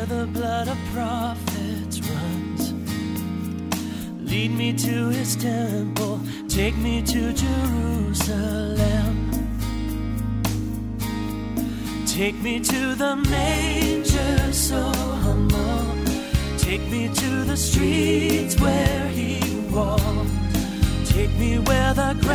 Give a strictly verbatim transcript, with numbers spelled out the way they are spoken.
where the blood of prophets runs. Lead me to his temple, take me to Jerusalem. Take me to the manger so humble, take me to the streets where he walked. Take me where the grass